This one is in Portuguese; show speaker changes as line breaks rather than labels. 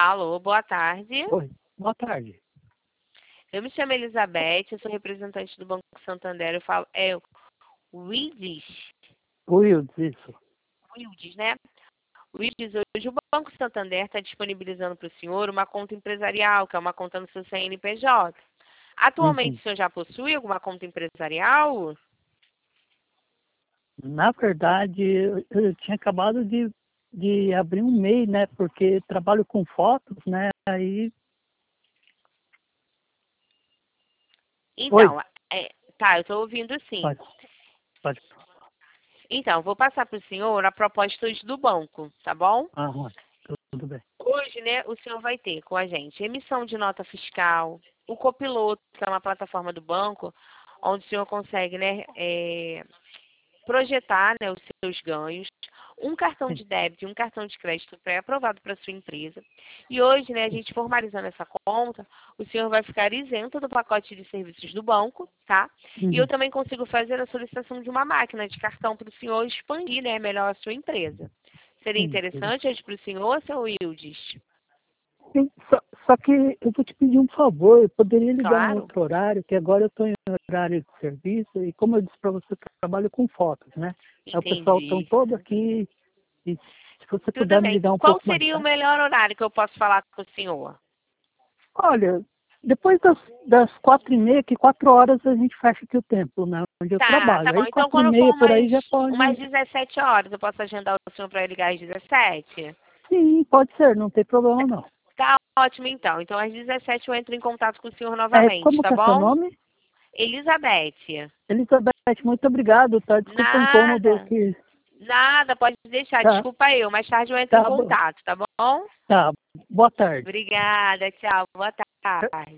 Alô, boa tarde.
Oi, boa tarde.
Eu me chamo Elizabeth, eu sou representante do Banco Santander. Eu falo, Wildes,
Wildes, isso.
Wildes, né? Wildes, hoje o Banco Santander está disponibilizando para o senhor uma conta empresarial, que é uma conta no seu CNPJ. Atualmente,
Uhum.
o senhor já possui alguma conta empresarial?
Na verdade, eu tinha acabado de abrir um MEI, né? Porque trabalho com fotos, né? Aí. Oi,
Então, tá, eu estou ouvindo sim.
pode, pode.
Então, vou passar para o senhor a proposta hoje do banco, tá bom?
Aham, tudo bem.
Hoje, né, o senhor vai ter com a gente emissão de nota fiscal, o copiloto, que é uma plataforma do banco, onde o senhor consegue, né, projetar, né, os seus ganhos, um cartão
Sim,
de débito e um cartão de crédito pré-aprovado para sua empresa. E hoje, né, a
sim.
gente formalizando essa conta, o senhor vai ficar isento do pacote de serviços do banco, tá? E eu
Uhum.
também consigo fazer a solicitação de uma máquina de cartão para o senhor expandir, né, melhor a sua empresa. Seria
Sim,
interessante hoje para o senhor, seu Wildes?
sim. Só que eu vou te pedir um favor, eu poderia ligar em
Claro,
outro horário, que agora eu estou em horário de serviço, e como eu disse para você, eu trabalho com fotos, né? Aí o pessoal estão
entendi.
todo aqui, e se você
Tudo
puder me
bem.
ligar um
Qual
pouco mais
seria o
tarde.
melhor horário que eu posso falar com o senhor?
Olha, depois das 4h30, que 4 horas a gente fecha aqui o tempo, né? Onde eu
Tá
trabalho.
bom.
Aí
Então,
quatro e
quando
meia
for
por aí já
umas
pode.
17 horas, eu posso agendar o senhor para ligar às 17?
Sim, pode ser, não tem problema não.
Tá ótimo, então. Então, às 17 eu entro em contato com o senhor
É,
novamente,
como
tá
que é seu
bom?
nome?
Elizabeth.
Elizabeth, muito obrigado, tá? Desculpa o incômodo
Nada.
que.
Nada, pode deixar.
Tá,
Desculpa eu. Mais tarde eu entro em
tá bom.
contato, tá bom?
Tá, boa tarde.
Obrigada. Tchau. Boa tarde.